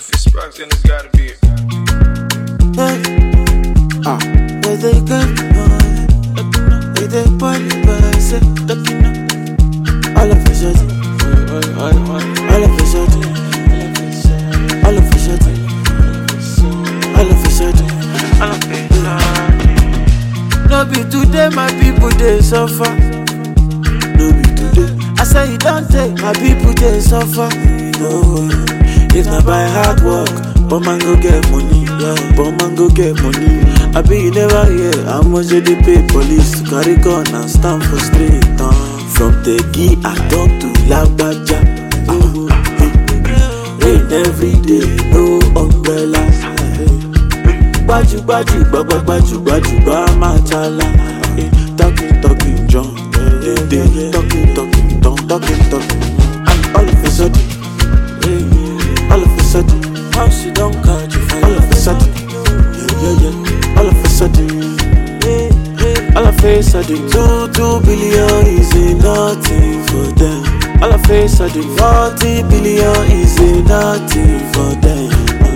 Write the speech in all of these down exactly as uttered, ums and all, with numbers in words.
If it's sparks, then it's gotta be it. Hey, ah, where they come from? Where they party, but I say, all of a sudden, all of a sudden, all of a sudden, all of a sudden, all of a sudden. No be today, my people they suffer. No be today. I say you don't take my people they suffer. No, if not by hard work, but man go get money. Yeah, but man go get money. I be you never hear how much they pay police to carry gun and stand for street. Uh. From Tegi I talk to Lagbaja. Uh, rain every day, no umbrella. Baju baju baju baju baju baju machala. Talking talking John, talking talking don't talking talking. And all of a sudden, all of a sudden, how she don't catch you fire. All of a sudden, yeah yeah yeah. All of a sudden, all of a sudden, two two billion is nothing for them. All of a sudden, forty billion is nothing for them.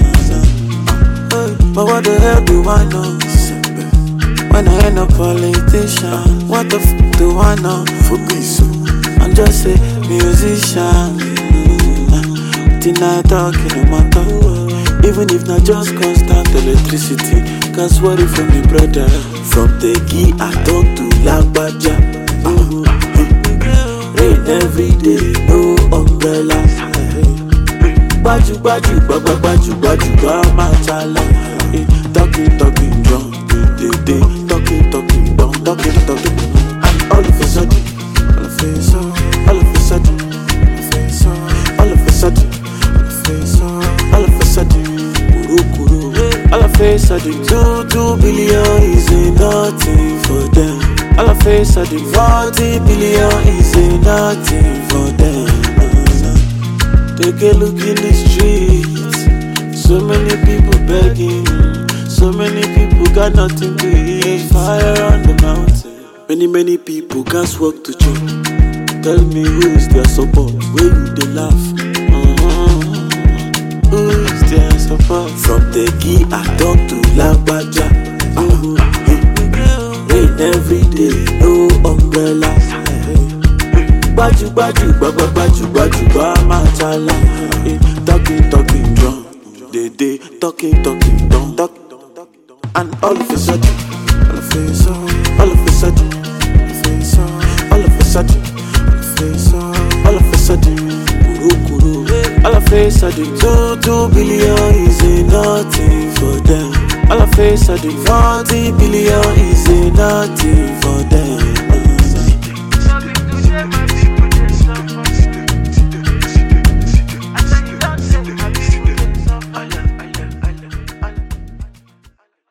But what the hell do I know? When I ain't a politician, what the f do I know? For peace, I'm just a musician. Till I talk in a matter. Even if not just constant electricity. Cause what if from me brother? From Tegi I talk to Lagbaja. Rain every day, no umbrella. Baju baju baju baju baju baju machala. Talking talking drum, they they talking talking drum, talking talking. And all of a sudden, all of a sudden, all of a sudden, all of a sudden, all of a sudden, kuru kuru. All of a sudden, two two billion is nothing for them. All of a sudden, forty billion is nothing for them. Take a look in the streets, so many people begging, so many people got nothing to eat. Fire on the mountain, many many people can't walk to church. Tell me who is their support, where you they laugh? Uh-huh. Who is their support? From Tegi I talk to Lagbaja. Uh-huh. Rain every day, no umbrella. Baju baju baju baju baju baju machala. Talking talking drum, they they talking talking don't talk. And all of a sudden, all of a sudden, all of a sudden, all of a sudden, all of a sudden, kuru kuru. All of a sudden, two two billion is nothing for them. All of a sudden, forty billion is nothing for them.